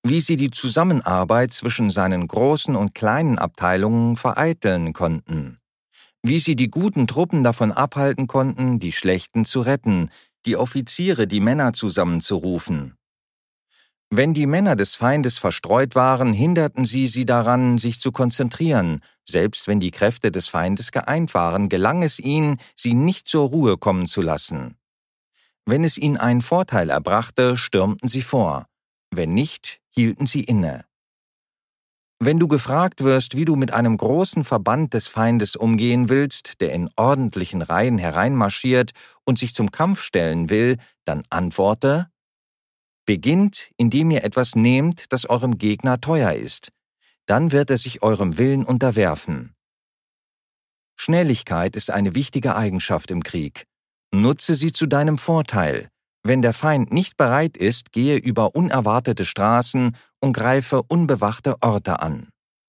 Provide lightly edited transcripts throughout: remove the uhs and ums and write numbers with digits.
wie sie die Zusammenarbeit zwischen seinen großen und kleinen Abteilungen vereiteln konnten, wie sie die guten Truppen davon abhalten konnten, die schlechten zu retten, die Offiziere, die Männer zusammenzurufen. Wenn die Männer des Feindes verstreut waren, hinderten sie daran, sich zu konzentrieren. Selbst wenn die Kräfte des Feindes geeint waren, gelang es ihnen, sie nicht zur Ruhe kommen zu lassen. Wenn es ihnen einen Vorteil erbrachte, stürmten sie vor. Wenn nicht, hielten sie inne. Wenn du gefragt wirst, wie du mit einem großen Verband des Feindes umgehen willst, der in ordentlichen Reihen hereinmarschiert und sich zum Kampf stellen will, dann antworte: Beginnt, indem ihr etwas nehmt, das eurem Gegner teuer ist. Dann wird er sich eurem Willen unterwerfen. Schnelligkeit ist eine wichtige Eigenschaft im Krieg. Nutze sie zu deinem Vorteil. Wenn der Feind nicht bereit ist, gehe über unerwartete Straßen und greife unbewachte Orte an.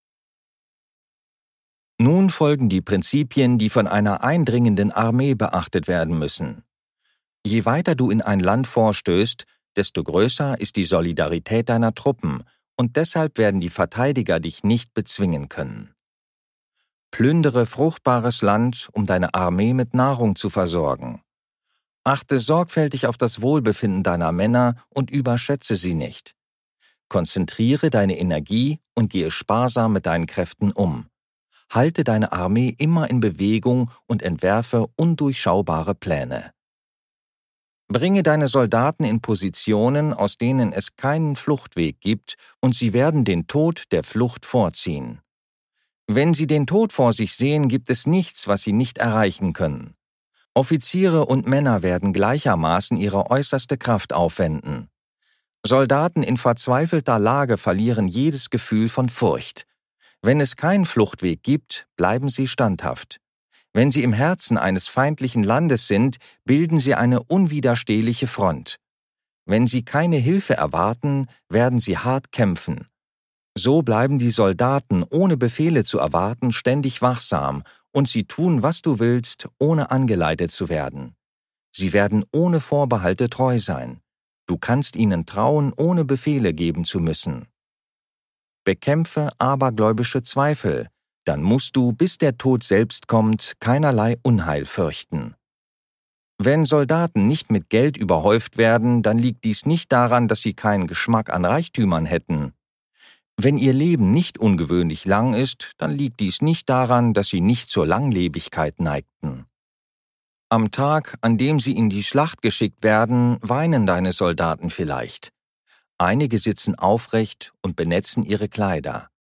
Nun folgen die Prinzipien, die von einer eindringenden Armee beachtet werden müssen. Je weiter du in ein Land vorstößt, desto größer ist die Solidarität deiner Truppen, und deshalb werden die Verteidiger dich nicht bezwingen können. Plündere fruchtbares Land, um deine Armee mit Nahrung zu versorgen. Achte sorgfältig auf das Wohlbefinden deiner Männer und überschätze sie nicht. Konzentriere deine Energie und gehe sparsam mit deinen Kräften um. Halte deine Armee immer in Bewegung und entwerfe undurchschaubare Pläne. Bringe deine Soldaten in Positionen, aus denen es keinen Fluchtweg gibt, und sie werden den Tod der Flucht vorziehen. Wenn sie den Tod vor sich sehen, gibt es nichts, was sie nicht erreichen können. Offiziere und Männer werden gleichermaßen ihre äußerste Kraft aufwenden. Soldaten in verzweifelter Lage verlieren jedes Gefühl von Furcht. Wenn es keinen Fluchtweg gibt, bleiben sie standhaft. Wenn sie im Herzen eines feindlichen Landes sind, bilden sie eine unwiderstehliche Front. Wenn sie keine Hilfe erwarten, werden sie hart kämpfen. So bleiben die Soldaten, ohne Befehle zu erwarten, ständig wachsam, und sie tun, was du willst, ohne angeleitet zu werden. Sie werden ohne Vorbehalte treu sein. Du kannst ihnen trauen, ohne Befehle geben zu müssen. Bekämpfe abergläubische Zweifel, dann musst du, bis der Tod selbst kommt, keinerlei Unheil fürchten. Wenn Soldaten nicht mit Geld überhäuft werden, dann liegt dies nicht daran, dass sie keinen Geschmack an Reichtümern hätten. Wenn ihr Leben nicht ungewöhnlich lang ist, dann liegt dies nicht daran, dass sie nicht zur Langlebigkeit neigten. Am Tag, an dem sie in die Schlacht geschickt werden, weinen deine Soldaten vielleicht. Einige sitzen aufrecht und benetzen ihre Kleider.